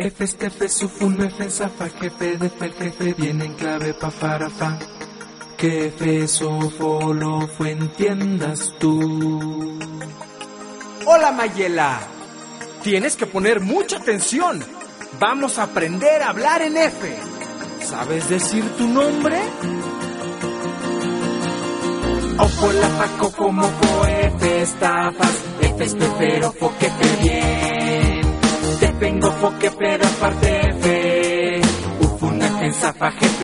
F, estefe, sufuno, F, zafa, jefe, defe, el jefe, viene en clave, pa, para, fa. Que fe, sofo, lo, fue, entiendas tú. Hola, Mayela. Tienes que poner mucha atención. Vamos a aprender a hablar en F. ¿Sabes decir tu nombre? Ojo, la, fa, coco, moco, F, estafas, F, estefero, fo, que fe, bien. Te vengo, fo, que pero aparte, F. Ufuna, en zafa, jefe.